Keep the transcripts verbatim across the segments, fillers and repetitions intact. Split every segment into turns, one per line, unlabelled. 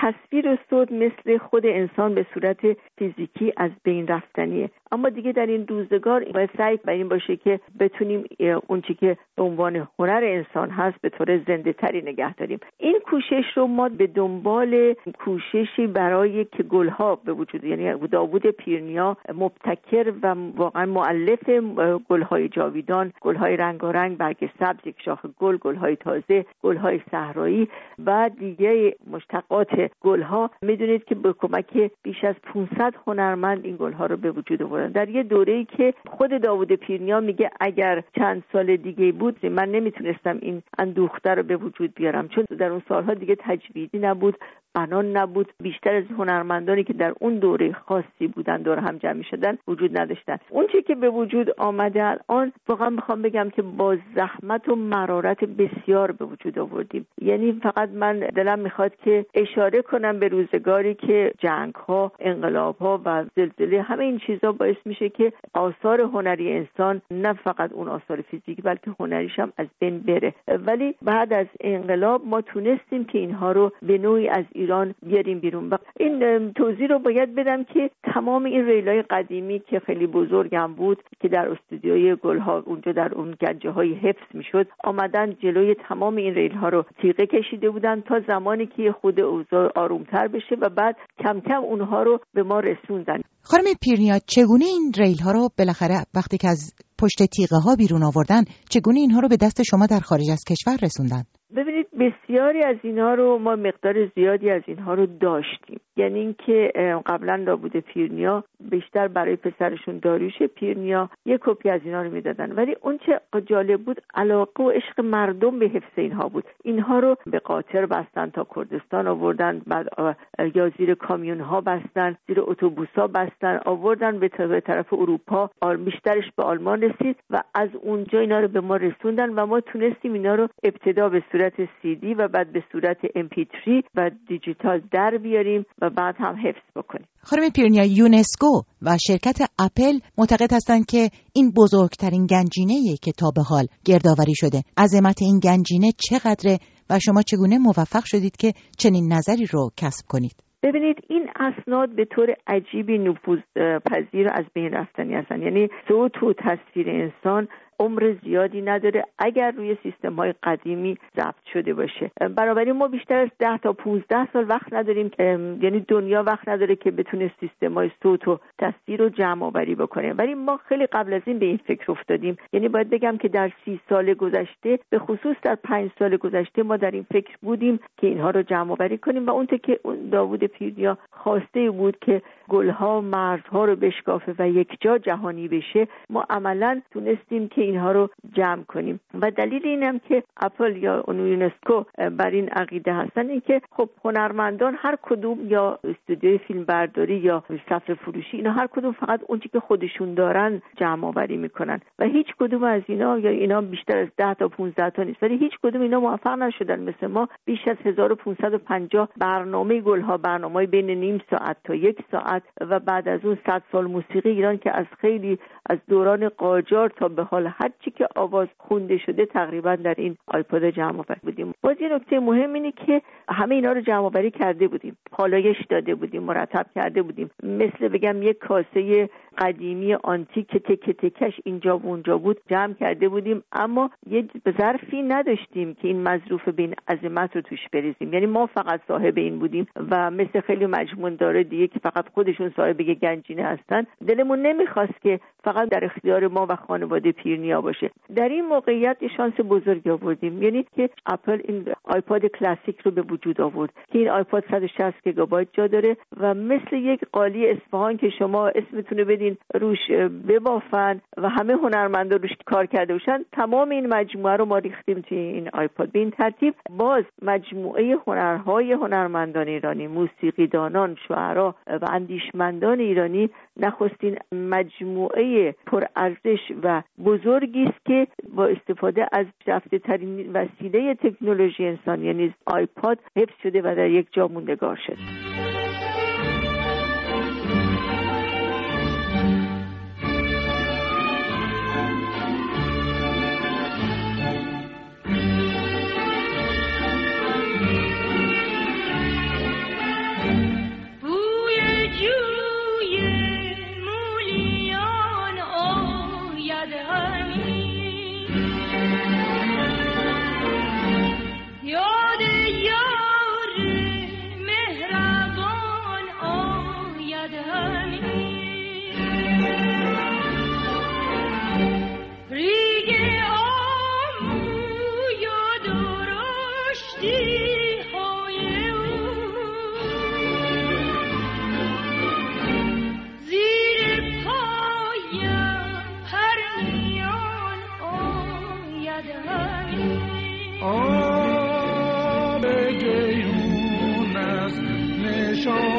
تصویر و صوت مثل خود انسان به صورت فیزیکی از بین رفتنیه، اما دیگه در این روزگار باید سعی بر این باشه که بتونیم اون چیزی که به عنوان هنر انسان هست به طور زنده تری نگه داریم. این کوشش رو ما به دنبال کوششی برای که گلها به وجود، یعنی داوود پیرنیا مبتکر و واقعا مؤلف گلهای جاویدان، گلهای رنگارنگ، برگ سبز، یک شاخه گل، گلهای تازه، گلهای صحرایی و دیگه مشتقات گلها، میدونید که به کمک بیش از پانصد هنرمند این گلها رو به وجود آوردن در یه دوره‌ای که خود داوود پیرنیا میگه اگر چند سال دیگه بود من نمیتونستم این اندوخته رو به وجود بیارم، چون در اون سالها دیگه تجویدی نبود، بنان نبود، بیشتر از هنرمندانی که در اون دوره خاصی بودن دور هم جمع شدن وجود نداشتن. اون چیزی که به وجود آمده الان واقعا میخوام بگم که با زحمت و مرارت بسیار به وجود آوردیم. یعنی فقط من دلم میخواد که اشاره کنم به روزگاری که جنگ‌ها، انقلاب‌ها و زلزله، همه این چیزا باعث میشه که آثار هنری انسان، نه فقط اون آثار فیزیکی بلکه هنریش هم از بین بره. ولی بعد از انقلاب ما تونستیم که اینها رو به نوعی از ایران بیاریم بیرون. و این توضیح رو باید بدم که تمام این ریلای قدیمی که خیلی بزرگم بود که در استودیوی گلها اونجا در اون گنجه های حفظ میشد، آمدن جلوی تمام این ریل ها رو تیغه کشیده بودن تا زمانی که خود اوضاع آرومتر بشه و بعد کم کم اونها رو به ما رسوندن.
خانم پیرنیا، چگونه این ریل ها رو بالاخره وقتی که از پشت تیغه ها بیرون آوردن، چگونه اینها رو به دست شما در خارج از کشور رسوندن؟
ببینید بسیاری از اینها رو ما مقدار زیادی از اینها رو داشتیم. یعنی اینکه قبلا داوود پیرنیا بیشتر برای پسرشون داریوش پیرنیا یک کپی از اینها رو میدادن، ولی اون چه جالب بود علاقه و عشق مردم به حفظ اینها بود. اینها رو به قاطر بستن تا کردستان آوردن، بعد یا زیر کامیون ها بستن، زیر اتوبوس ها بستن، آوردن به طرف اروپا، بیشترش به آلمان رسید و از اونجا اینا رو به ما رسوندن و ما تونستیم اینا رو ابتدا به صورت سی دی و بعد به صورت ام پی تری و دیجیتال در بیاریم و بعد هم حفظ بکنیم.
خانم پیرنیا، یونسکو و شرکت اپل معتقد هستند که این بزرگترین گنجینه‌ایه که تا به حال گردآوری شده. عظمت این گنجینه چقدره و شما چگونه موفق شدید که چنین نظری رو کسب کنید؟
ببینید این اسناد به طور عجیبی نفوذپذیر از بین رفتنی هستن. یعنی صوت و تصویر انسان عمر زیادی نداره اگر روی سیستم‌های قدیمی ضبط شده باشه. بنابراین ما بیشتر از ده تا پانزده سال وقت نداریم که یعنی دنیا وقت نداره که بتونه سیستم‌های صوت و تصویر رو جمع آوری بکنه، ولی ما خیلی قبل از این به این فکر افتادیم. یعنی باید بگم که در سی سال گذشته، به خصوص در پنج سال گذشته، ما در این فکر بودیم که اینها رو جمع آوری کنیم و اونطور که داوود پیرنیا خواسته بود که گلها مرزها رو بشکافه و یک جا جهانی بشه، ما عملاً تونستیم که اینها رو جمع کنیم. و دلیل اینم که اپل یا یونسکو بر این عقیده هستن این که خب هنرمندان هر کدوم یا استودیوی فیلم برداری یا صفحه فروشی، اینا هر کدوم فقط اون چیزی که خودشون دارن جمع آوری میکنن و هیچ کدوم از اینا یا اینا بیشتر از ده تا پانزده تا نیست، ولی هیچ کدوم اینا موفق نشدن مثل ما بیش از هزار و پانصد و پنجاه برنامه گلها، برنامه‌ای بین نیم ساعت تا یک ساعت و بعد از اون صد سال موسیقی ایران که از خیلی از دوران قاجار تا به حال هر چی که آواز خونده شده تقریبا در این آیپاد جمع آوری بودیم. باز یه نکته مهم اینه که همه اینا رو جمع آوری کرده بودیم، پالایش داده بودیم، مرتب کرده بودیم، مثل بگم یک کاسه قدیمی آنتیک که تکه تکش اینجا و اونجا بود جمع کرده بودیم، اما یه ظرفی نداشتیم که این مظروف بین عظمت رو توش بریزیم. یعنی ما فقط صاحب این بودیم و مثل خیلی مجموعه داره دیگه که فقط خودشون صاحب یه گنجینه هستن، دلمون نمیخواست که فقط در اختیار ما و خانواده پیرنیا باشه. در این موقعیت یه شانس بزرگی آوردیم، یعنی که اپل این آیپاد کلاسیک رو به وجود آورد که این آیپاد صد و شصت گیگابایت جا داره و مثل یک قالی اصفهان که شما اسمتون رو بدین روش ببافن و همه هنرمندا روش کار کرده باشن، تمام این مجموعه رو ما ریختیم توی این آیپاد. به این ترتیب باز مجموعه هنرهای هنرمندان ایرانی، موسیقیدانان، شاعرها و اندیشمندان ایرانی نخستین مجموعه پرارزش و بزرگی است که با استفاده از رفته ترین وسیله تکنولوژی انسان یعنی آیپاد حفظ شده و در یک جا موندگار شده.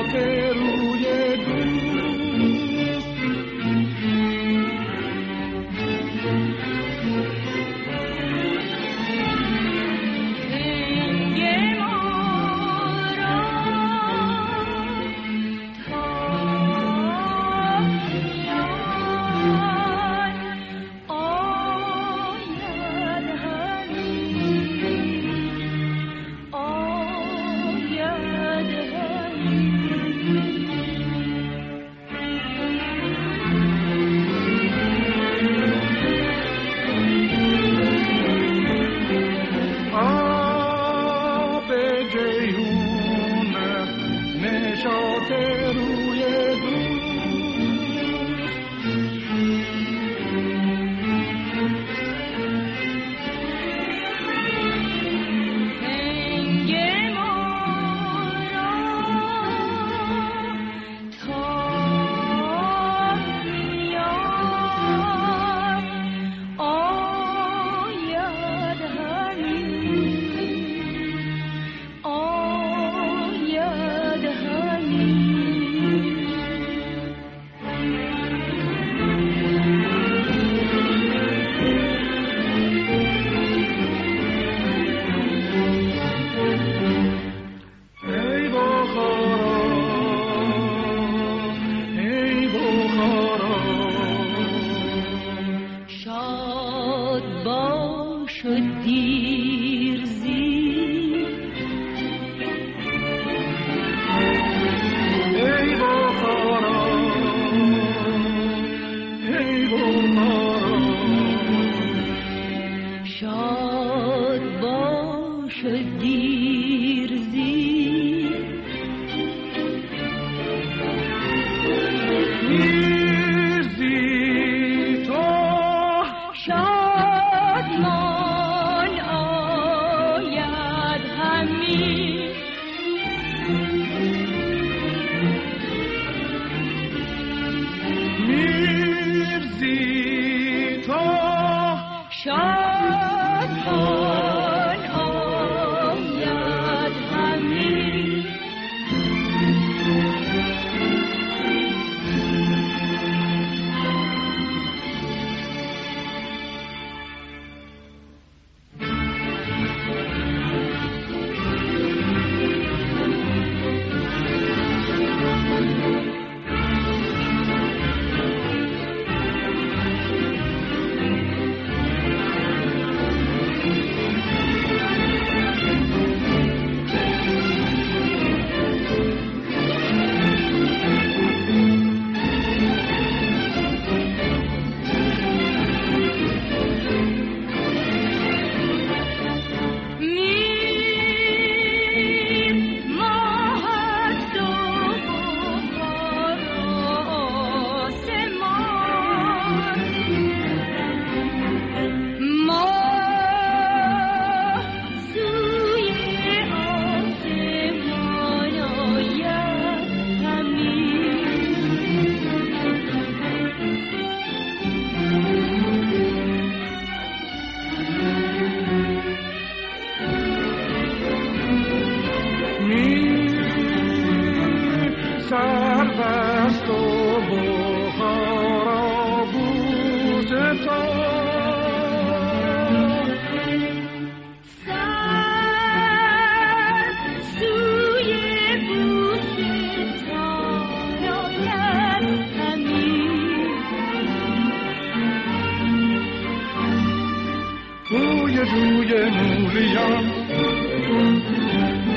نشاط روی دوست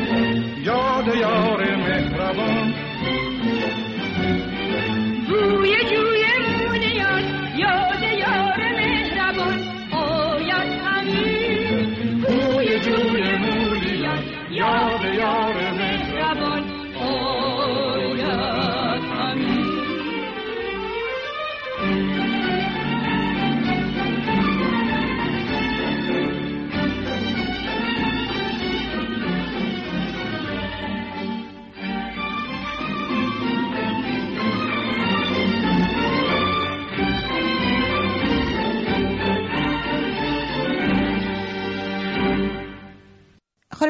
بوی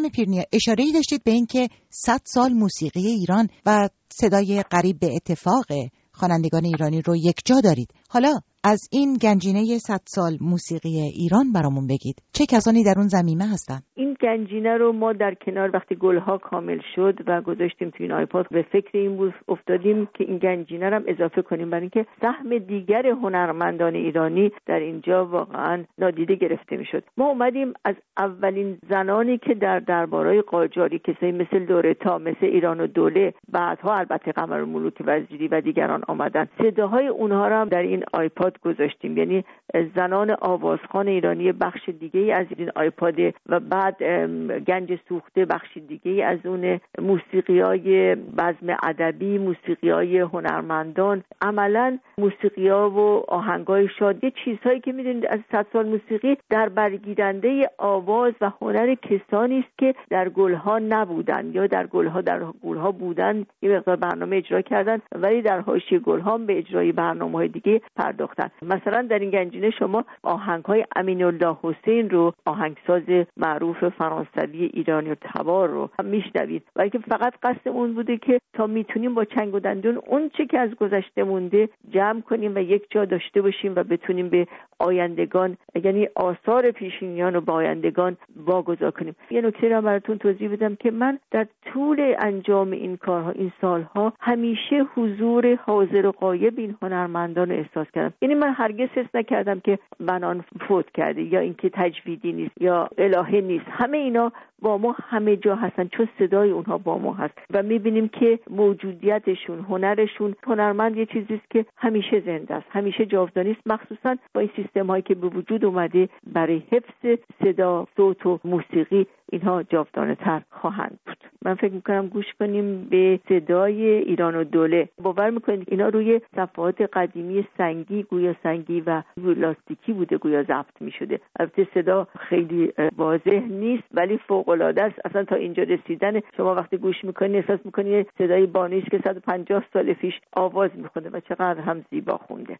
خانم پیرنیا اشاره‌ای داشتید به این که صد سال موسیقی ایران و صدای قریب به اتفاق خوانندگان ایرانی رو یک جا دارید. حالا از این گنجینه صد سال موسیقی ایران برامون بگید. چه کسانی در اون ضمیمه هستن؟
این گنجینه رو ما در کنار وقتی گلها کامل شد و گذاشتیم تو این آیپاد به فکر این بود افتادیم که این گنجینه رو هم اضافه کنیم، برای اینکه سهم دیگر هنرمندان ایرانی در اینجا واقعا نادیده گرفته میشد. ما اومدیم از اولین زنانی که در دربارهای قاجاری، کسایی مثل دورتا، مثل ایران و دوله، بعدها البته قمرالملوک وزیری و دیگران آمدن، صداهای اونها رو هم در این آیپاد گذاشتیم. یعنی زنان آوازخوان ایرانی بخش دیگه از این آیپاد و بعد گنج سوخته بخش دیگه از اون، موسیقیای بزم ادبی، موسیقیای هنرمندان، عملا موسیقی‌ها و آهنگای شادی، چیزهایی که می‌دونید از صد سال موسیقی در برگیرنده آواز و هنر کسانی است که در گلها نبودن یا در گلها در گلها بودن، یه مقدار برنامه اجرا کردن ولی در حاشیه گلها به اجرای برنامه‌های دیگه پرداختن. مثلا در این گنجینه شما آهنگ‌های امین الله حسین رو، آهنگساز معروف فرانسوی ایرانی و تبار رو میشنوید، ولی که فقط قصد اون بوده که تا میتونیم با چنگ و دندون اون چه که از گذشته مونده جمع کنیم و یک جا داشته باشیم و بتونیم به آیندگان، یعنی آثار پیشینیان رو با آیندگان واگذار کنیم. یه نکته رو براتون توضیح بدم که من در طول انجام این کارها این سالها همیشه حضور حاضر و غایب این هنرمندان رو احساس کردم. یعنی من هرگز حس نکردم که بنان فوت کرده یا اینکه تجویدی نیست یا الهه نیست. همه اینا با ما همه جا هستن، چون صدای اونها با ما هست و میبینیم که موجودیتشون، هنرشون، هنرمند یه چیزیست که همیشه زنده است، همیشه جاودانی است، مخصوصا با این سیستم هایی که به وجود اومده برای حفظ صدا، صوت و موسیقی، اینها جاودانه تر خواهند بود. من فکر میکنم گوش کنیم به صدای ایران و دوله. باور میکنید اینا روی صفحات قدیمی سنگی، گویا سنگی و لاستیکی بوده، گویا ضبط میشده. البته صدا خیلی واضح نیست ولی فوق العاده است. اصلا تا اینجا رسیدن شما وقتی گوش میکنید احساس میکنید صدای بانی است که صد و پنجاه سال پیش آواز میخونده و چقدر هم زیبا خونده.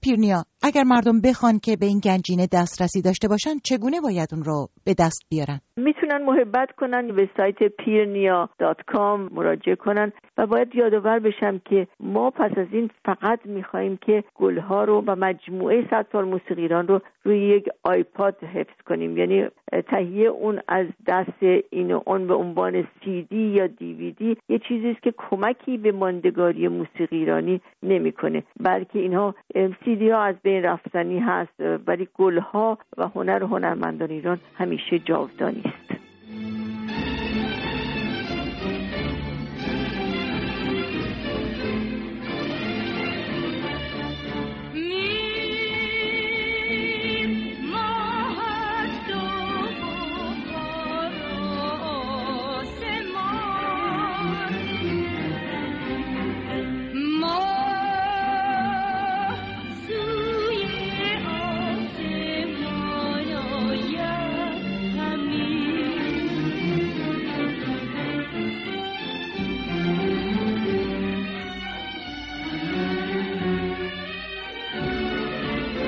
پیرنیا، اگر مردم بخوان که به این گنجینه دسترسی داشته باشن چگونه باید اون رو به دست بیارن؟
میتونن محبت کنن، به سایت پیرنیا دات کام مراجعه کنن و باید یادآور بشم که ما پس از این فقط میخوایم که گلها رو و مجموعه صد سال موسیقی ایران رو روی یک آیپاد حفظ کنیم، یعنی تهیه اون از دست این و اون به عنوان سی دی یا دیویدی یه چیزی است که کمکی به ماندگاری موسیقی ایرانی نمیکنه، بلکه اینها سی دی ها از بین رفتنی هست، ولی گلها و هنر و هنرمندان ایران همیشه جاودانی است.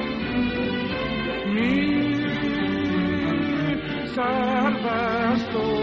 سربست و